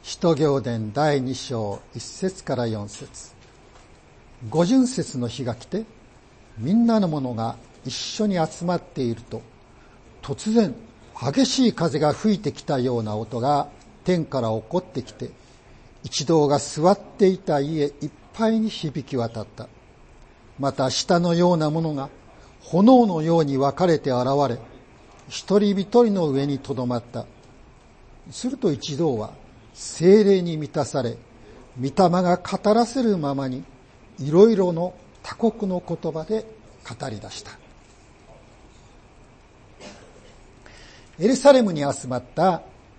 使徒行伝第2章1節から4節。五旬節の日が来て、みんなの者が一緒に集まっていると、突然激しい風が吹いてきたような音が天から起こってきて、一同が座っていた家いっぱいに響き渡った。また舌のようなものが炎のように分かれて現れ、一人一人の上にとどまった。すると一同は聖霊に満たされ、御霊が語らせるままにいろいろの他国の言葉で語り出した。エルサレムに集まった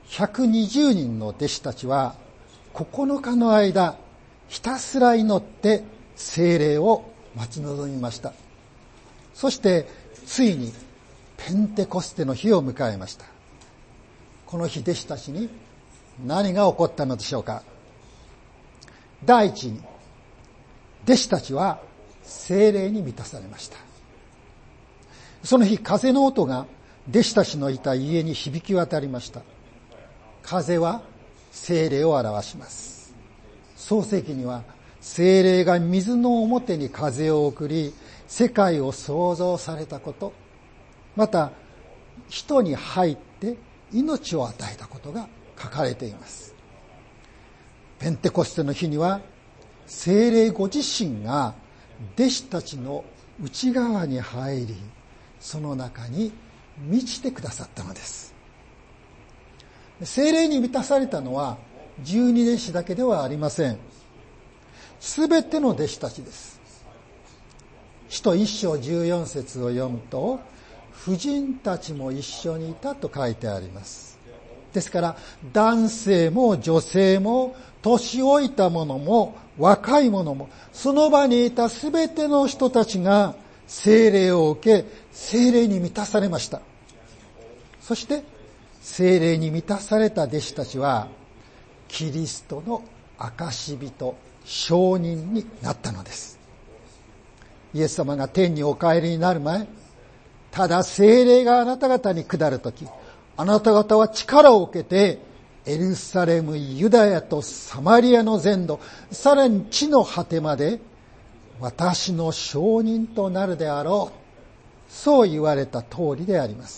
120人の弟子たちは9日の間ひたすら祈って聖霊を待ち望みました。そしてついにペンテコステの日を迎えました。この日弟子たちに何が起こったのでしょうか。第一に、弟子たちは聖霊に満たされました。その日、風の音が弟子たちのいた家に響き渡りました。風は聖霊を表します。創世記には聖霊が水の表に風を送り、世界を創造されたこと、また人に入って命を与えたことが書かれています。ペンテコステの日には聖霊ご自身が弟子たちの内側に入り、その中に満ちてくださったのです。聖霊に満たされたのは12弟子だけではありません。すべての弟子たちです。使徒1章14節を読むと、婦人たちも一緒にいたと書いてあります。ですから男性も女性も年老いた者も若い者も、その場にいたすべての人たちが聖霊を受け、聖霊に満たされました。そして聖霊に満たされた弟子たちはキリストの証人、証人になったのです。イエス様が天にお帰りになる前、ただ聖霊があなた方に下るとき、あなた方は力を受けて、エルサレム、ユダヤとサマリアの全土、さらに地の果てまで、私の証人となるであろう。そう言われた通りであります。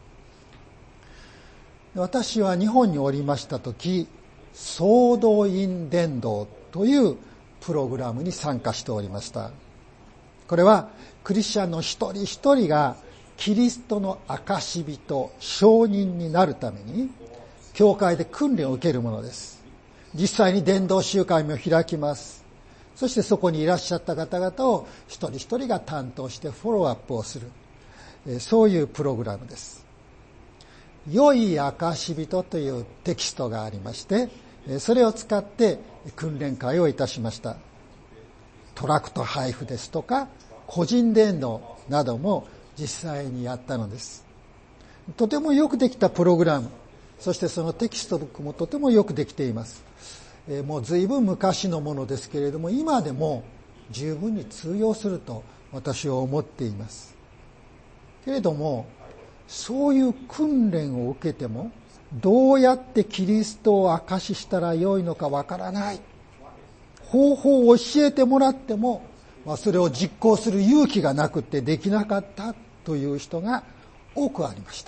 私は日本におりましたとき、総動員伝道というプログラムに参加しておりました。これはクリスチャンの一人一人がキリストの証人、証人になるために教会で訓練を受けるものです。実際に伝道集会も開きます。そしてそこにいらっしゃった方々を一人一人が担当してフォローアップをする、そういうプログラムです。良い証人というテキストがありまして、それを使って訓練会をいたしました。トラクト配布ですとか個人伝道なども実際にやったのです。とてもよくできたプログラム、そしてそのテキストブックもとてもよくできています。もう随分昔のものですけれども、今でも十分に通用すると私は思っています。けれども、そういう訓練を受けてもどうやってキリストを証ししたらよいのかわからない、方法を教えてもらっても、それを実行する勇気がなくてできなかったという人が多くありました。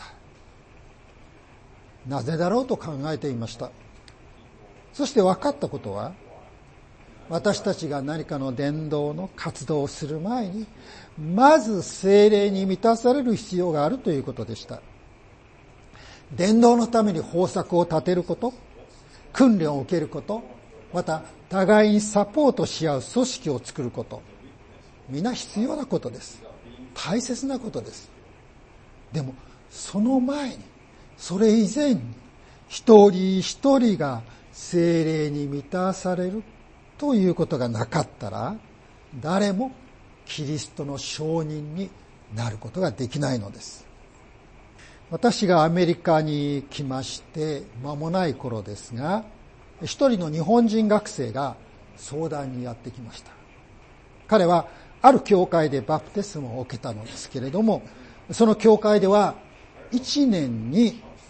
なぜだろうと考えていました。そして分かったことは、私たちが何かの伝道の活動をする前に、まず聖霊に満たされる必要があるということでした。伝道のために方策を立てること、訓練を受けること、また互いにサポートし合う組織を作ること、皆必要なことです。大切なことです。でもその前に、それ以前に一人一人が聖霊に満たされるということがなかったら、誰もキリストの証人になることができないのです。私がアメリカに来まして間もない頃ですが、一人の日本人学生が相談にやってきました。彼はある教会でバプテスマを受けたのですけれども、その教会では1年に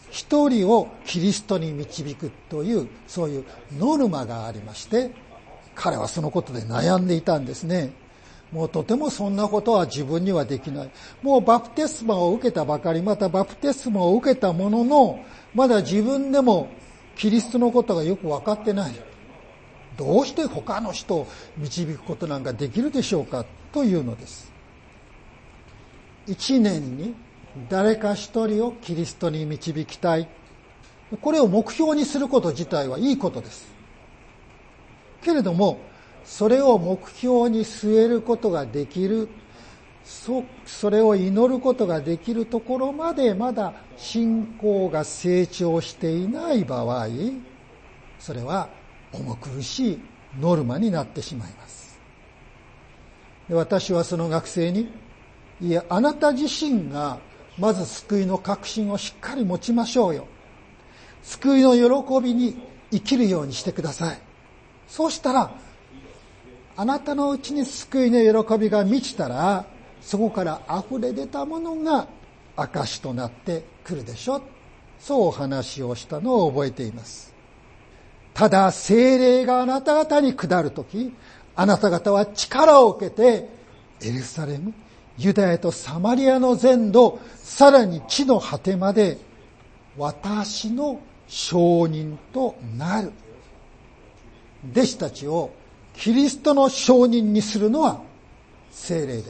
一人をキリストに導くというそういうノルマがありまして、彼はそのことで悩んでいたんですね。もうとてもそんなことは自分にはできない。もうバプテスマを受けたばかり、またバプテスマを受けたものの、まだ自分でもキリストのことがよく分かってない。どうして他の人を導くことなんかできるでしょうかというのです。一年に誰か一人をキリストに導きたい。これを目標にすること自体はいいことです。けれども、それを目標に据えることができる、それを祈ることができるところまでまだ信仰が成長していない場合、それは重苦しいノルマになってしまいます。で、私はその学生に、いや、あなた自身がまず救いの確信をしっかり持ちましょうよ。救いの喜びに生きるようにしてください。そうしたら、あなたのうちに救いの喜びが満ちたら、そこから溢れ出たものが証となってくるでしょ。そうお話をしたのを覚えています。ただ聖霊があなた方に下るとき、あなた方は力を受けて、エルサレム、ユダヤとサマリアの全土、さらに地の果てまで、私の証人となる。弟子たちをキリストの証人にするのは聖霊です。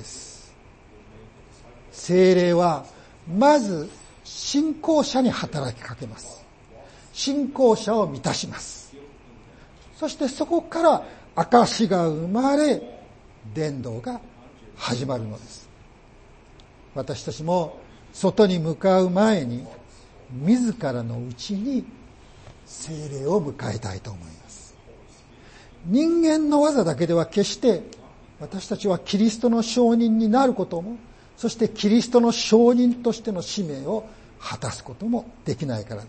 聖霊はまず信仰者に働きかけます。信仰者を満たします。そしてそこから証が生まれ、伝道が始まるのです。私たちも外に向かう前に自らのうちに聖霊を迎えたいと思います。人間の技だけでは決して私たちはキリストの証人になることも、そしてキリストの証人としての使命を果たすこともできないからです。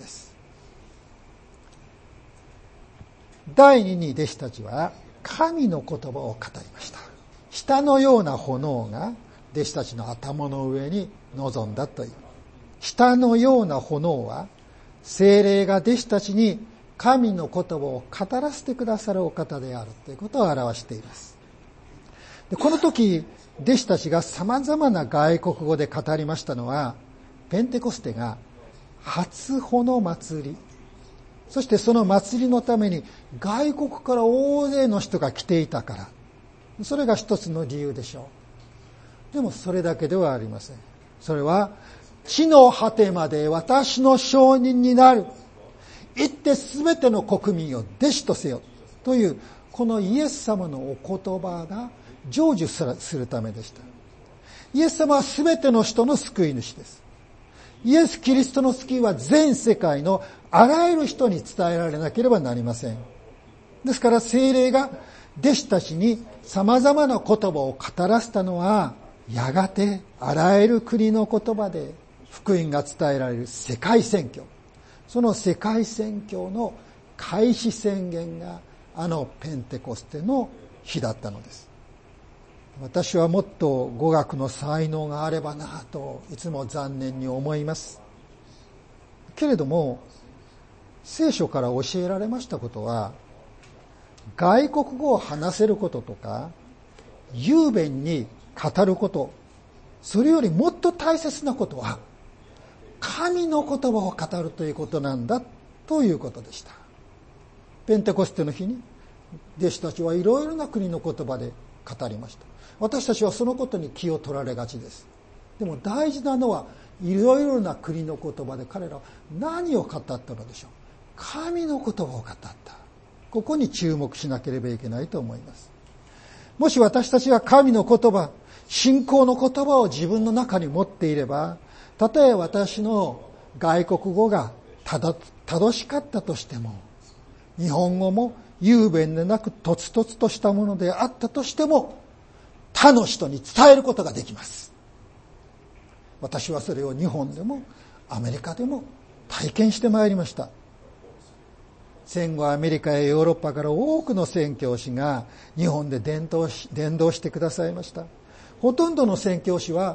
第二に弟子たちは神の言葉を語りました。舌のような炎が弟子たちの頭の上に臨んだという。舌のような炎は聖霊が弟子たちに神の言葉を語らせてくださるお方であるということを表しています。で、この時弟子たちが様々な外国語で語りましたのは、ペンテコステが初穂の祭り、そしてその祭りのために外国から大勢の人が来ていたから、それが一つの理由でしょう。でもそれだけではありません。それは地の果てまで私の証人になる、行ってすべての国民を弟子とせよというこのイエス様のお言葉が成就するためでした。イエス様はすべての人の救い主です。イエス・キリストの救いは全世界のあらゆる人に伝えられなければなりません。ですから聖霊が弟子たちに様々な言葉を語らせたのは、やがてあらゆる国の言葉で福音が伝えられる世界宣教。その世界宣教の開始宣言があのペンテコステの日だったのです。私はもっと語学の才能があればなといつも残念に思います。けれども聖書から教えられましたことは、外国語を話せることとか雄弁に語ること、それよりもっと大切なことは神の言葉を語るということなんだということでした。ペンテコステの日に弟子たちはいろいろな国の言葉で語りました。私たちはそのことに気を取られがちです。でも大事なのはいろいろな国の言葉で彼らは何を語ったのでしょう。神の言葉を語った。ここに注目しなければいけないと思います。もし私たちが神の言葉、信仰の言葉を自分の中に持っていれば、たとえ私の外国語が正しかったとしても、日本語も雄弁でなくとつとつとしたものであったとしても、他の人に伝えることができます。私はそれを日本でもアメリカでも体験してまいりました。戦後アメリカやヨーロッパから多くの宣教師が日本で伝道してくださいました。ほとんどの宣教師は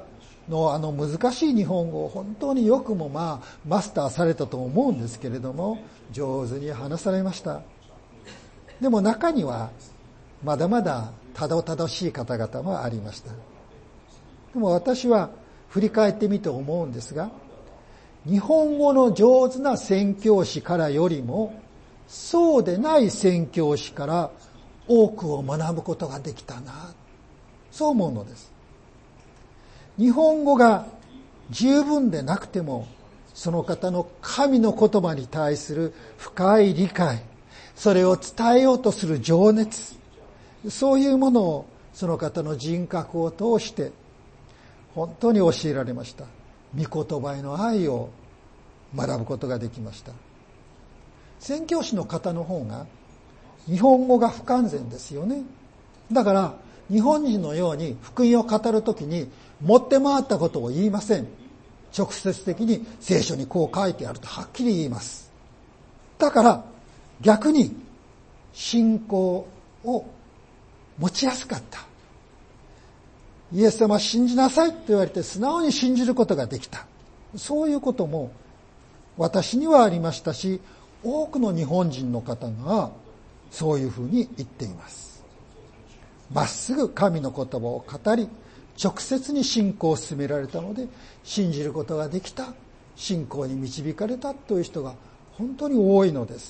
の難しい日本語を本当によくもマスターされたと思うんですけれども、上手に話されました。でも中にはまだまだたどたどしい方々もありました。でも私は振り返ってみて思うんですが、日本語の上手な宣教師からよりも、そうでない宣教師から多くを学ぶことができたな、そう思うのです。日本語が十分でなくても、その方の神の言葉に対する深い理解、それを伝えようとする情熱、そういうものをその方の人格を通して本当に教えられました。御言葉への愛を学ぶことができました。宣教師の方の方が日本語が不完全ですよね。だから日本人のように福音を語るときに持って回ったことを言いません。直接的に聖書にこう書いてあるとはっきり言います。だから逆に信仰を持ちやすかった。イエス様信じなさいと言われて素直に信じることができた。そういうことも私にはありましたし、多くの日本人の方がそういうふうに言っています。まっすぐ神の言葉を語り、直接に信仰を進められたので、信じることができた、信仰に導かれたという人が本当に多いのです。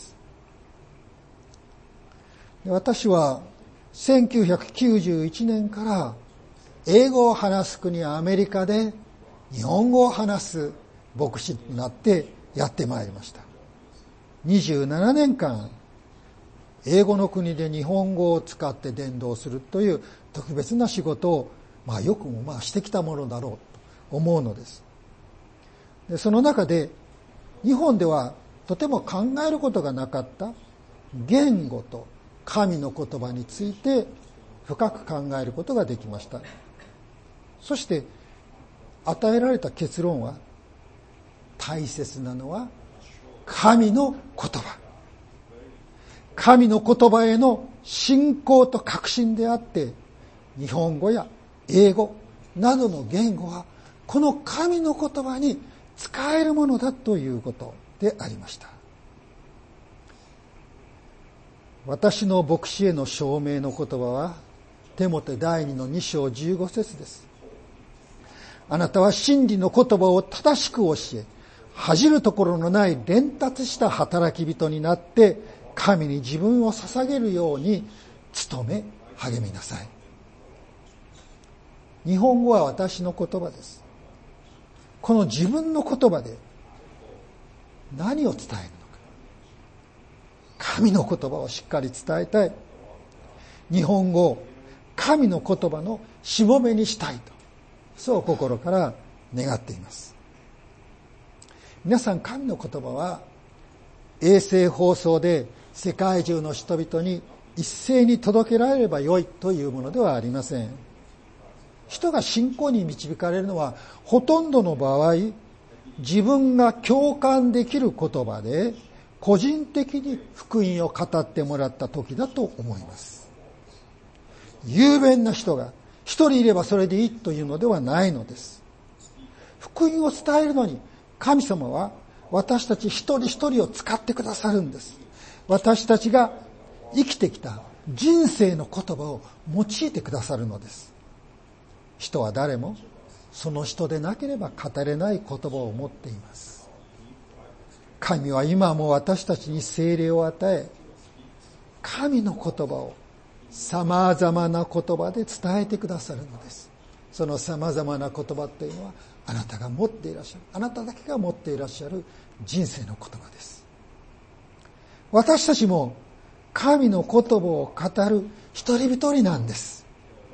私は1991年から英語を話す国アメリカで日本語を話す牧師になってやってまいりました。27年間英語の国で日本語を使って伝道するという特別な仕事をよくもしてきたものだろうと思うのです。で、その中で日本ではとても考えることがなかった言語と神の言葉について深く考えることができました。そして与えられた結論は、大切なのは神の言葉。神の言葉への信仰と確信であって、日本語や英語などの言語はこの神の言葉に使えるものだということでありました。私の牧師への証明の言葉はテモテ第2の2章15節です。あなたは真理の言葉を正しく教え、恥じるところのない伝達した働き人になって神に自分を捧げるように努め励みなさい。日本語は私の言葉です。この自分の言葉で何を伝えるのか。神の言葉をしっかり伝えたい。日本語を神の言葉のしもべにしたいと、そう心から願っています。皆さん、神の言葉は衛星放送で世界中の人々に一斉に届けられればよいというものではありません。人が信仰に導かれるのはほとんどの場合、自分が共感できる言葉で個人的に福音を語ってもらった時だと思います。雄弁な人が一人いればそれでいいというのではないのです。福音を伝えるのに神様は私たち一人一人を使ってくださるんです。私たちが生きてきた人生の言葉を用いてくださるのです。人は誰もその人でなければ語れない言葉を持っています。神は今も私たちに聖霊を与え、神の言葉を様々な言葉で伝えてくださるのです。その様々な言葉というのはあなたが持っていらっしゃる、あなただけが持っていらっしゃる人生の言葉です。私たちも神の言葉を語る一人一人なんです。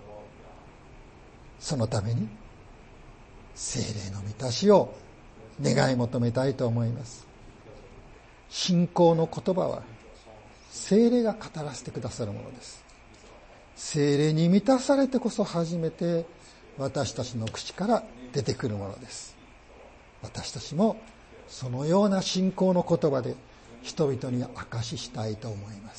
そのために聖霊の満たしを願い求めたいと思います。信仰の言葉は聖霊が語らせてくださるものです。聖霊に満たされてこそ初めて私たちの口から出てくるものです。私たちもそのような信仰の言葉で人々に証ししたいと思います。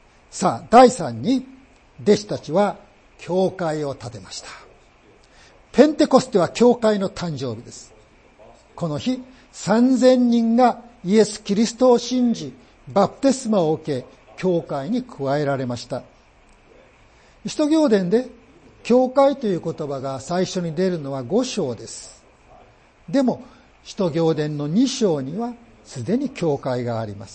さあ、第3に弟子たちは教会を建てました。 ペンテコステは教会の誕生日です。この日、3000人がイエス・キリストを信じ、バプテスマを受け、教会に加えられました。使徒行伝で、教会という言葉が最初に出るのは5章です。でも、使徒行伝の2章には、すでに教会があります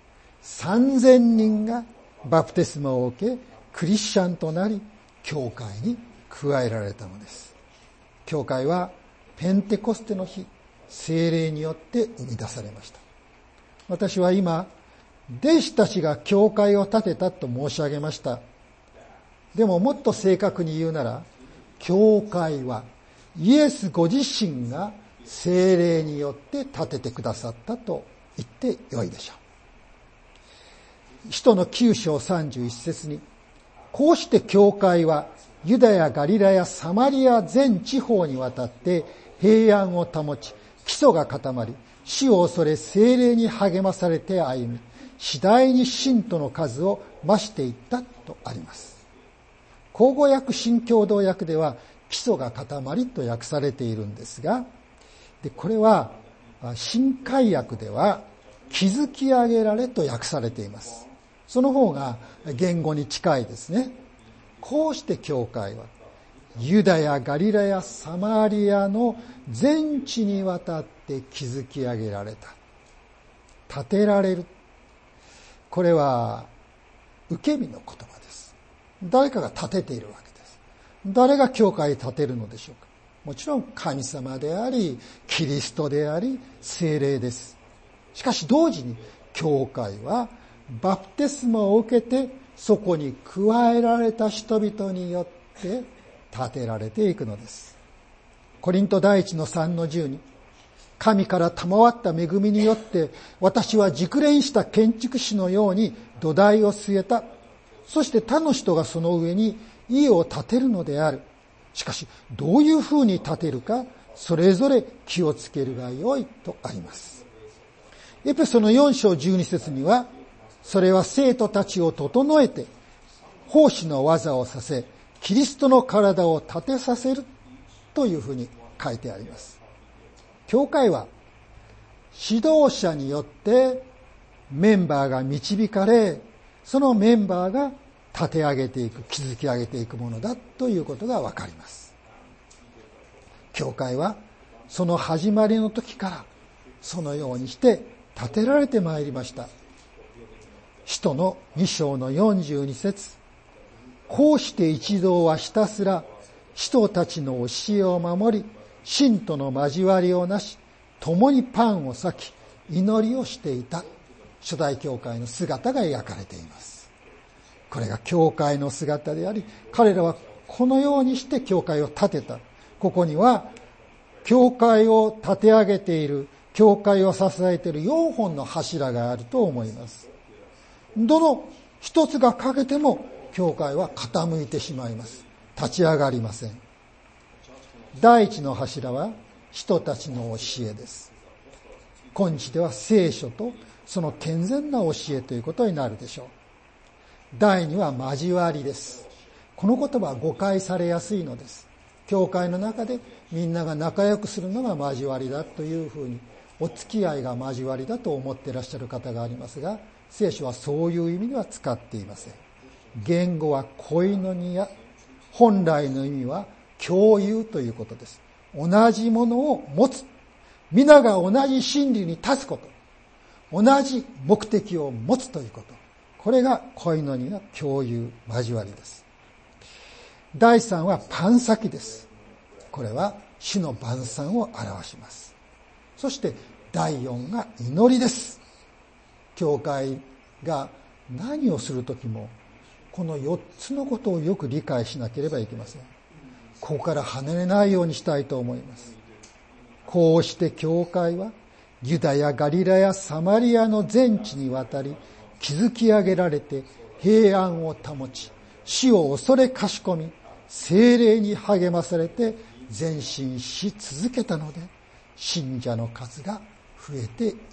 。3000人がバプテスマを受け、クリスチャンとなり、教会に加えられたのです。教会はペンテコステの日、聖霊によって生み出されました。私は今、弟子たちが教会を建てたと申し上げました。でももっと正確に言うなら、教会はイエスご自身が聖霊によって建ててくださったと言ってよいでしょう。使徒の9章31節に、こうして教会はユダヤ、ガリラヤ、サマリア全地方にわたって平安を保ち、基礎が固まり、死を恐れ聖霊に励まされて歩み、次第に信徒の数を増していったとあります。口語訳新共同訳では基礎が固まりと訳されているんですが、これは新海訳では築き上げられと訳されています。その方が言語に近いですね。こうして教会はユダヤ、ガリラヤ、サマリアの全地にわたって築き上げられた。建てられる。これは受け身の言葉です。誰かが建てているわけです。誰が教会を建てるのでしょうか。もちろん神様であり、キリストであり、聖霊です。しかし同時に教会はバプテスマを受けてそこに加えられた人々によって建てられていくのです。コリント第一の3の10に、神から賜った恵みによって私は熟練した建築士のように土台を据えた。そして他の人がその上に家を建てるのである。しかしどういうふうに建てるかそれぞれ気をつけるがよいとあります。エペソの4章12節には、それは生徒たちを整えて奉仕の技をさせ、キリストの体を立てさせるというふうに書いてあります。教会は指導者によってメンバーが導かれ、そのメンバーが立て上げていく、築き上げていくものだということがわかります。教会はその始まりの時からそのようにして建てられてまいりました。使徒の2章の42節、こうして一同はひたすら使徒たちの教えを守り、信徒の交わりをなし、共にパンを裂き、祈りをしていた。初代教会の姿が描かれています。これが教会の姿であり、彼らはこのようにして教会を建てた。ここには教会を建て上げている、教会を支えている4本の柱があると思います。どの一つが欠けても教会は傾いてしまいます。立ち上がりません。第一の柱は人たちの教えです。今日では聖書とその健全な教えということになるでしょう。第二は交わりです。この言葉は誤解されやすいのです。教会の中でみんなが仲良くするのが交わりだというふうに、お付き合いが交わりだと思っていらっしゃる方がありますが、聖書はそういう意味では使っていません。言語はコイノニア、本来の意味は共有ということです。同じものを持つ。皆が同じ真理に立つこと。同じ目的を持つということ。これがコイノニア、共有、交わりです。第3はパン先です。これは主の晩餐を表します。そして第4が祈りです。教会が何をするときもこの4つのことをよく理解しなければいけません。ここから離れないようにしたいと思います。こうして教会はユダヤ、ガリラヤ、サマリアの全地にわたり築き上げられて平安を保ち、死を恐れかしこみ、聖霊に励まされて前進し続けたので、信者の数が増えていった。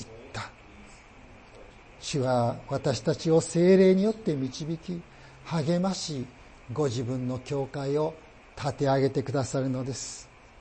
主は私たちを聖霊によって導き、励まし、ご自分の教会を立て上げてくださるのです。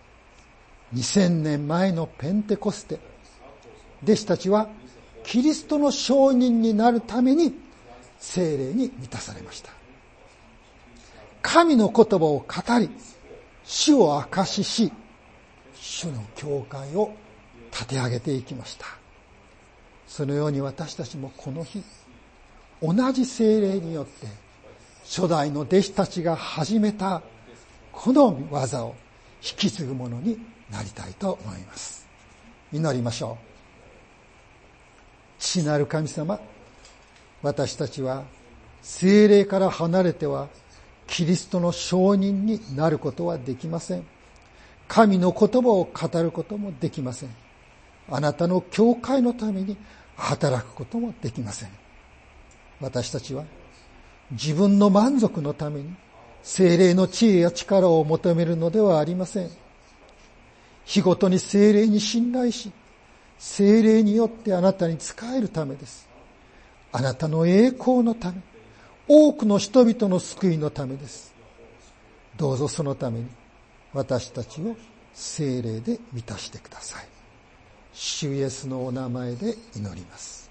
2000年前のペンテコステ、弟子たちはキリストの証人になるために聖霊に満たされました。神の言葉を語り、主を証しし、主の教会を立て上げていきました。そのように私たちもこの日、同じ聖霊によって初代の弟子たちが始めたこの技を引き継ぐものになりたいと思います。祈りましょう。父なる神様、私たちは聖霊から離れてはキリストの証人になることはできません。神の言葉を語ることもできません。あなたの教会のために働くこともできません。私たちは自分の満足のために聖霊の知恵や力を求めるのではありません。日ごとに聖霊に信頼し、聖霊によってあなたに仕えるためです。あなたの栄光のため、多くの人々の救いのためです。どうぞそのために私たちを聖霊で満たしてください。主イエスのお名前で祈ります。